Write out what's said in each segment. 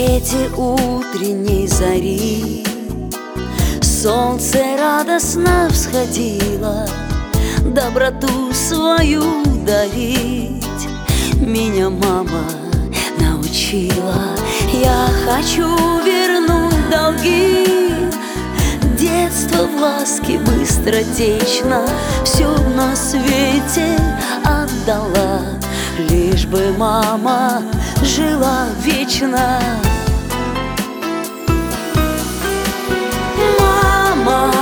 свете утренней зари солнце радостно всходило, доброту свою дарить меня мама научила. Я хочу вернуть долги, детство в ласке быстротечно, все на свете отдала, лишь бы мама жила вечно. Мама,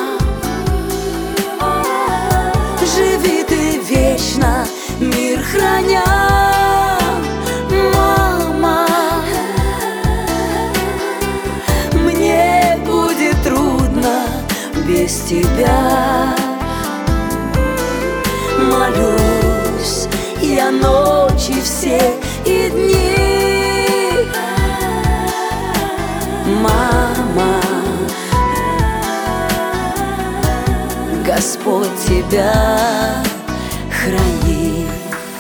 живи ты вечно, мир храня. Мама, мне будет трудно без тебя. Молюсь я ночи все и дни. Мама, Господь тебя храни.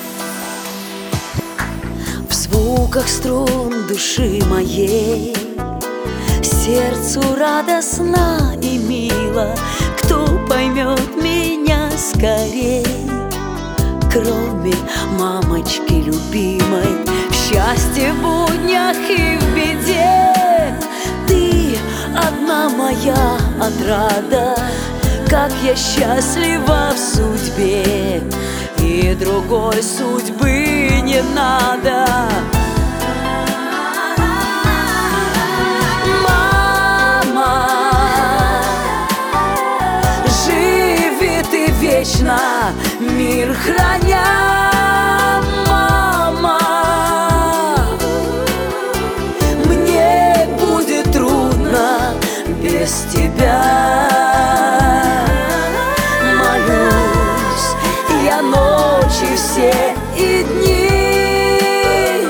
В звуках струн души моей сердцу радостно и мило. Кто поймет меня скорей, кроме мамочки любимой? В счастье, в буднях и в беде ты одна моя отрада. Как я счастлива в судьбе, и другой судьбы не надо. Мама, живи ты вечно, мир храня. Мама, мне будет трудно без тебя. Ночи все и дни.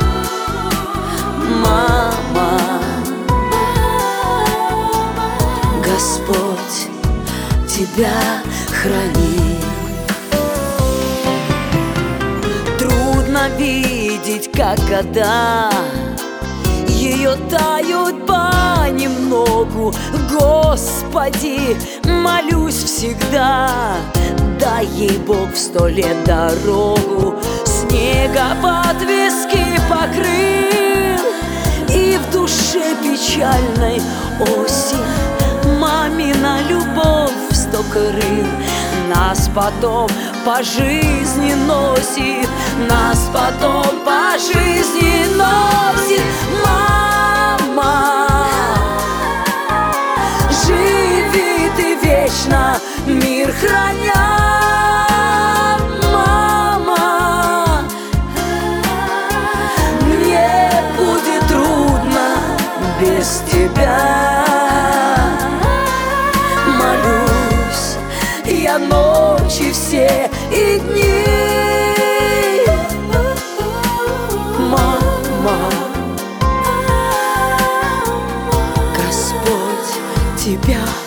Мама, Господь тебя храни. Трудно видеть, как года ее тают понемногу. Господи, молюсь всегда, дай ей Бог в 100 лет дорогу. Снегопад виски покрыл, и в душе печальной осень. Мамина любовь в 100 крыл нас потом по жизни носит, нас потом по жизни носит. Мама, живи ты вечно, мир храня. Мама, мне будет трудно без тебя. Молюсь я ночи все и дни. Мама, Господь тебя